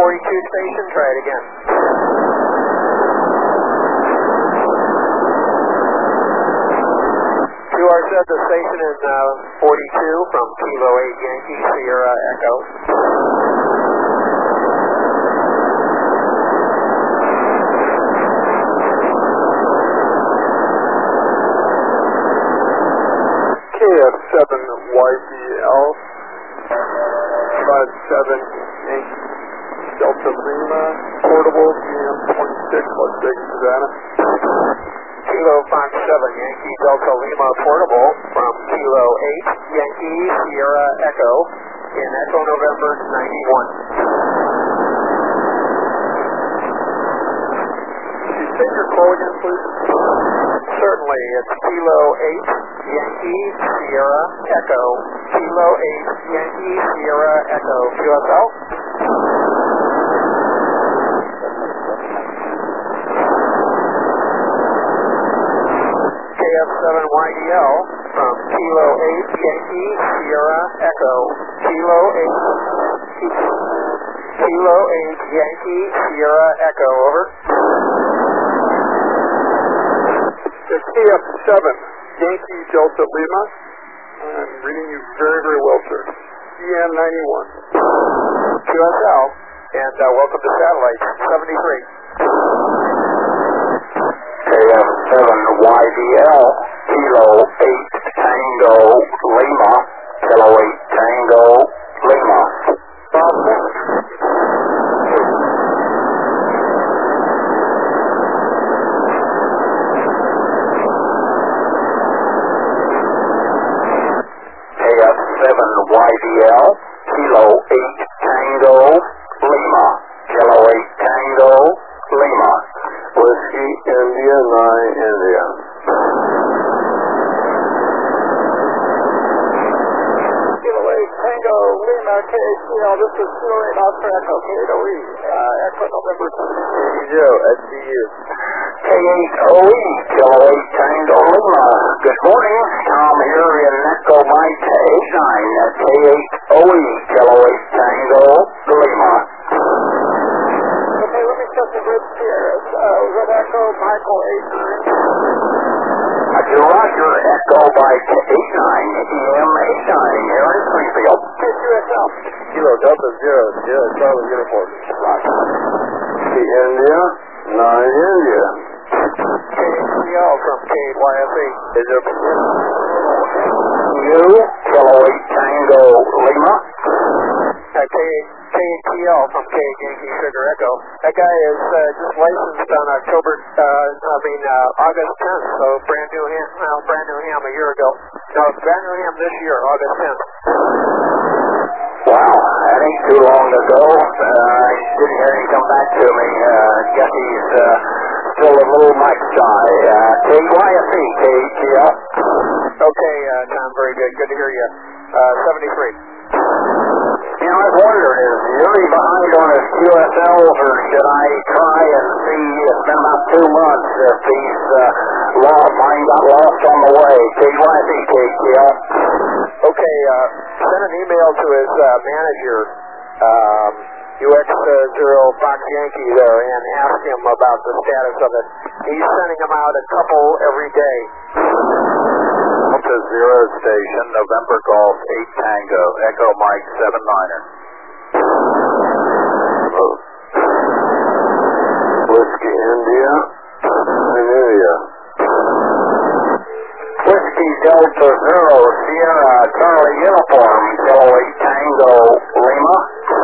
station, try it again. QR said the station is 42 from Kilo 8 Yankee Sierra Echo. KF7YDL 57 Yankee Delta Lima Portable GM26 Las Vegas, Nevada. Kilo 57 Yankee Delta Lima Portable from Kilo 8 Yankee Sierra Echo in Echo November 91. Can you say your call again, please? Certainly, it's Kilo 8 Yankee Sierra Echo. Kilo 8 Yankee Sierra Echo. QSL? KF7YDL from Kilo 8 Yankee Sierra Echo. Kilo 8 Yankee Sierra Echo. Over. It's KF7 Yankee Delta Lima. I'm reading you very, very well, sir. EN91. QSL, and welcome to Satellite 73. KF7YDL, Kilo 8 Tango Lima, Kilo 8 Tango Lima. KF7YDL, Kilo 8 Tango Lima, Kilo 8 Tango Lima. Whiskey India 9 India. Kilo 8 Tango Lima KHCL, this is Kilo 8 Oscar Echo K8OE, Echo November 0 SDU. K8OE, Kilo 8 Tango Lima. Good morning, Tom here in Echo Mike 89 at K8OE, Kilo 8 Tango Lima. Okay, let me check the grid here. Red Echo Michael 89. Roger, Echo Mike 89, EM89 here in Springfield. QSL. Kilo Delta 0 Sierra Charlie Uniform. The India 9 India. KHCL from KYFE. Is there You, Kilo 8 Tango Lima. KHCL from K Yankee Sugar Echo. That guy is just licensed on August 10th, so brand new ham a year ago. No, brand new ham this year, August 10th. Wow, that ain't too long ago. I didn't hear him come back to me. Guess he's still a little Mike shy. KYFE, KHCL. Okay, Tom, very good. Good to hear you. 73. You know, I was wondering, is Yuri behind on his QSLs, or should I try and see? It's been about 2 months if he's mine got lost on the way. KYFE, KHCL. Okay, send an email to his manager, UX0 Fox Yankee there, and ask him about the status of it. He's sending them out a couple every day. Delta 0 station, November Golf 8 Tango, Echo Mike 79er. Whiskey India 9 India. Whiskey Delta 0 Sierra Charlie Uniform, Kilo 8 Tango Lima.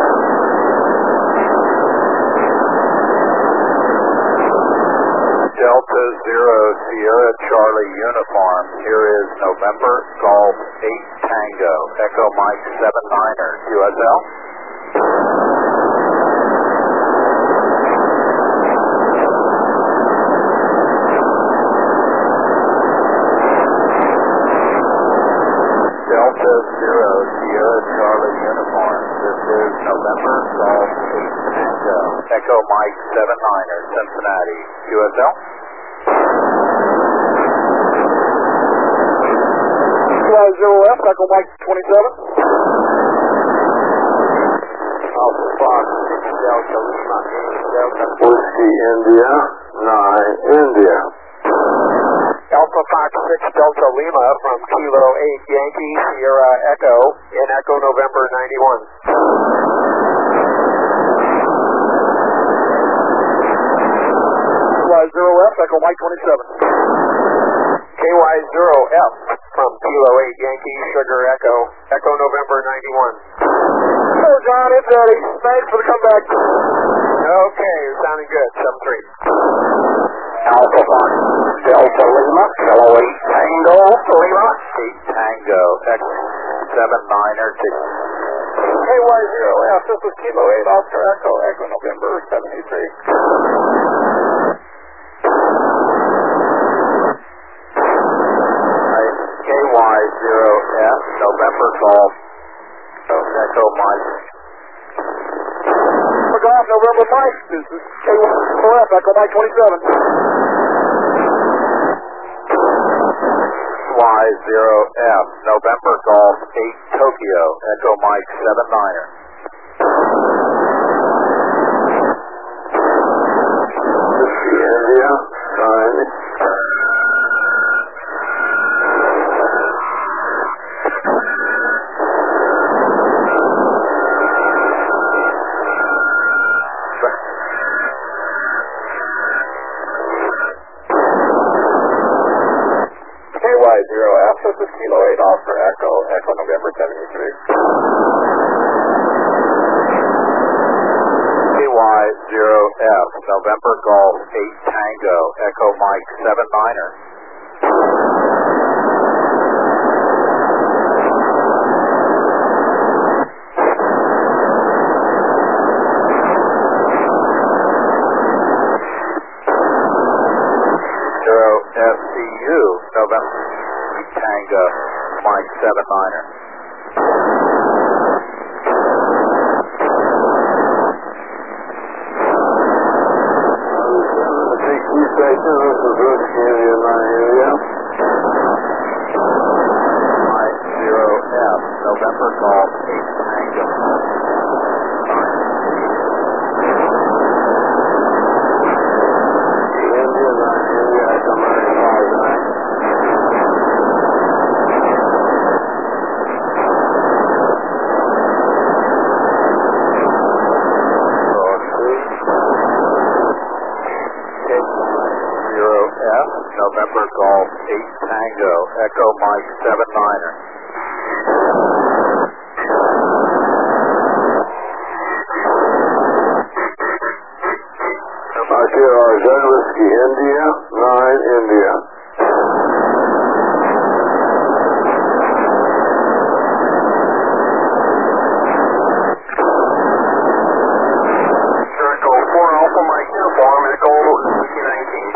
Delta 0 Sierra Charlie Uniform, here is November Golf 8 Tango, Echo Mike 79er, QSL. Delta 0 Sierra Charlie Uniform, this is November Golf 8 Tango, Echo Mike 79er, Cincinnati, QSL. Fly 0F, Echo Mike 27. Alpha Fox Delta Lima, Delta. Whiskey India 9 India. Alpha Fox 6 Delta Lima from Kilo 8 Yankee Sierra Echo in Echo November 91. KY0F, Echo Mike 27. KY0F from Kilo 8 Yankee Sugar Echo, Echo November 91. Hello, John, it's Eddie. Thanks for the comeback. Okay, you're sounding good, 7-3. Alpha Fox Delta Lima, Kilo 8 Tango Lima, 8 Tango, Echo 7-9er ticket. KY0F, this is Kilo 8 Oscar Echo, Echo November 73. KY0F, November Golf, Echo Mike. Golf, November Mike, this is KY0F, Echo Mike 27. KY0F, November Golf, 8 Tokyo, Echo Mike 7-9er. India, 9. KY0F, this is Kilo 8 Oscar Echo, Echo November 73. KY0F, November Golf, 8 Tango, Echo Mike 7-9er. FCU, November Tango, Mike 7-9er. Station, this is Whiskey India 9 India. 0F, November Golf, 8 Tango. India 9 India, Echo 959. November Golf, 8 Tango, Echo Mike 7-9er. Zen Whiskey India, 9 India. Echo 4 Alpha Mike Uniform, Echo Whiskey 19.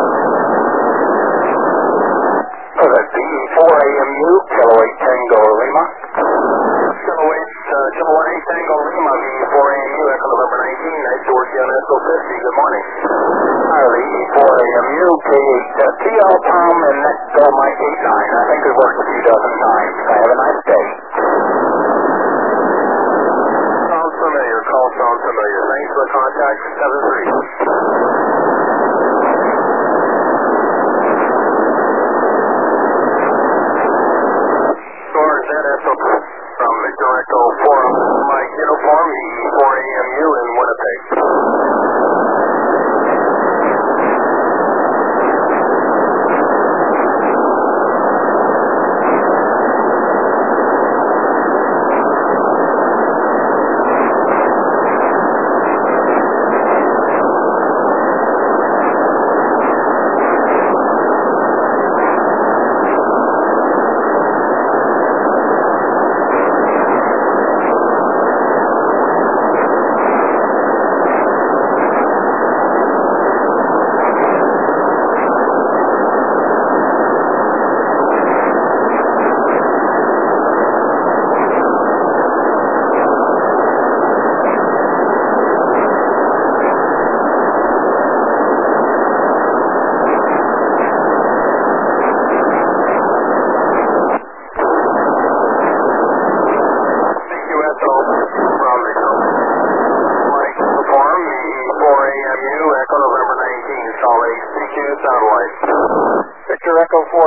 DE4 AMU, Kilo 8 Tango Lima. Kilo 8 Tango Lima, DE4 AMU, Echo November 19. Nice to work you on Echo 50. Good morning. Hi, DE4 AMU, K8 TL Tom, and Echo Mike 8-9. I think we've worked a few dozen times. Have a nice day. Sounds familiar. Call sounds familiar. Thanks for the contact. 7-3. From Victor Echo 4 Mike Uniform, DE4 AMU in Winnipeg.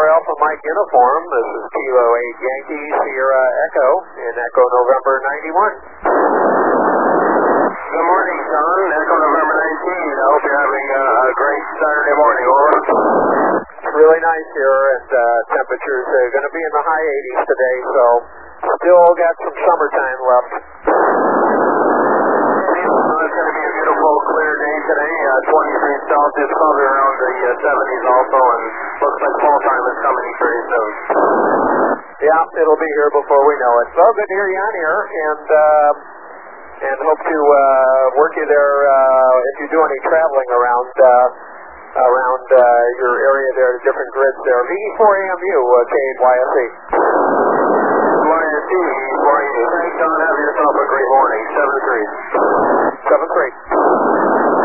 Alpha Mike uniform. This is Kilo 8 Yankee Sierra Echo in Echo November 91. Good morning, son. Echo November 19. I hope you're having a great Saturday morning. Over. It's really nice here, and temperatures are going to be in the high 80s today, so still got some summertime left. It's going to be a beautiful, clear day today. 20 degrees Celsius, probably around the 70s also, and looks like fall time is coming pretty soon. Yeah, it'll be here before we know it. Well, good to hear you on here, and hope to work you there if you do any traveling around your area there, the different grids there. VE4AMU, KYSE. YSE, thanks, John. Have yourself a great morning. 7-3. 7-3.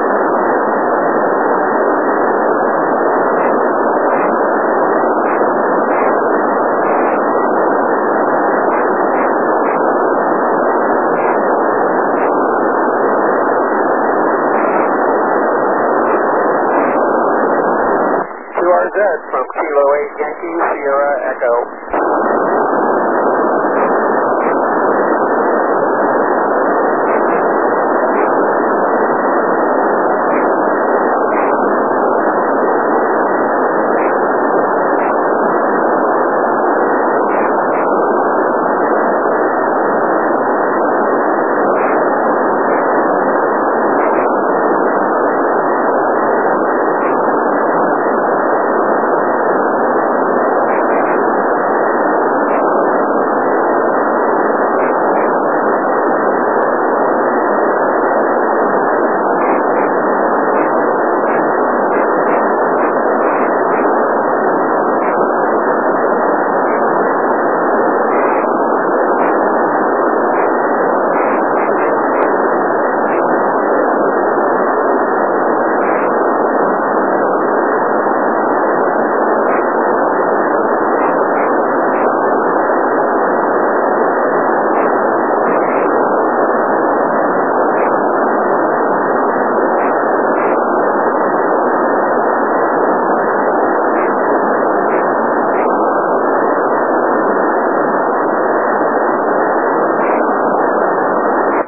QRZ from Kilo 8 Yankee Sierra Echo.